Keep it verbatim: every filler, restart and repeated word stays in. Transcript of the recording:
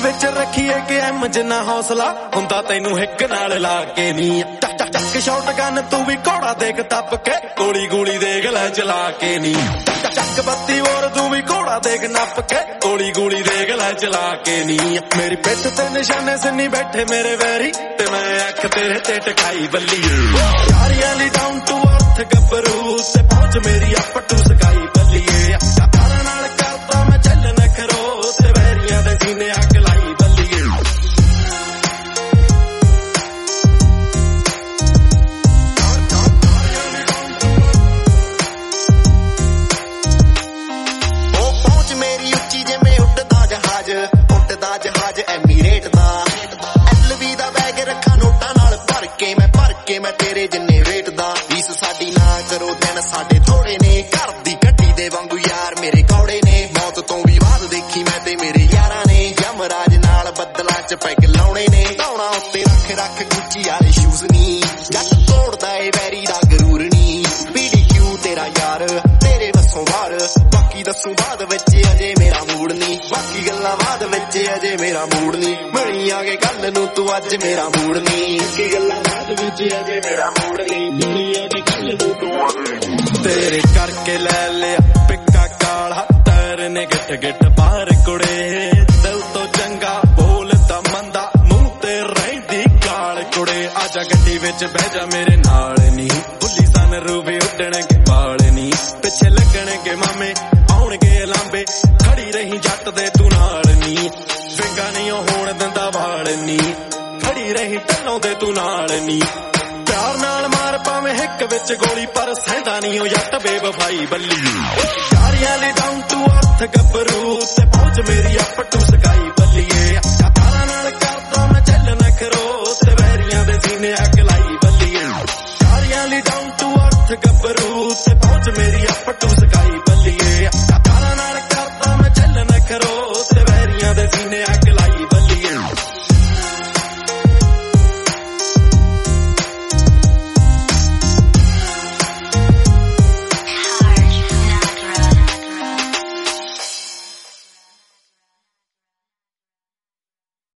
विच रखिए कि एम जिन्ना हौसला हुंदा तैनू हिक नाल ला के नी चक चक चक शॉट गन तू भी घोड़ा देख तप के गोली गोली देख लै चला के नी चक चक बत्ती और तू भी घोड़ा देख नप के गोली गोली देख लै चला के नी मेरी पिठ ते निशाने से नहीं बैठे मेरे वैरी ते मैं अख तेरे ते टकाई बल्ली यारियां ली डाउन टू अर्थ गबरू ते पहुंच मेरी अप टू स्काई बल्लीए नाल करदा मैं चलन खरो ते वैरियां दे सीने अग लाई बल्लीए जहाज एमीरेट दा एलवी दा बैग रखा नोटा नाल भर के मैं भर के मैं तेरे जिन्ने वेट दा फीस साडी ना करो दिन साडे थोड़े ने घर दी गड्डी दे वांगू यार मेरे कौड़े ने मौत तो भी बाद देखी मैं ते मेरे यारां ने यमराज नाल बदला च पैग लाउणे ने धौणा उत्ते रख रख गुच्ची वाले शूज नी जट तोड़दा ए वैरी दा गरूर नी पीडीक्यू तेरा यार तेरे वसों बाहर बाकी दसू बाद विच अजे मेरा मूड नी बाकी गल्लां बाद विच अजे मेरा मूड नी बणी आगे कल नू तू अज मेरा मूड नी की गल्लां बाद विच अजे मेरा मूड नी बणी आगे कल नू तू अज तेरे करके ले लिया पिक्का काला तार ने गिट गिट बाहर कुड़े दिल तो चंगा बोलदा मंदा मुंह ते रहिंदी गाल कुड़े आजा गड्डी विच बह जा मेरे नाल नी भुल्ली सन रूबे उड्डणगे बाल नी पिछे लगणगे मामे आउणगे लांबे खड़ी रही जट दे तू नाल नी विंगा नहीं होण दिंदा वाल नी खड़ी रही टल्लों दे तू नाल नी प्यार नाल मार पावे हिक विच गोली पर सहंदा नहीं हो जट बेवफाई बल्ली यारियां ली डाउन टू अर्थ गबरू ते पहुंच मेरी अप टू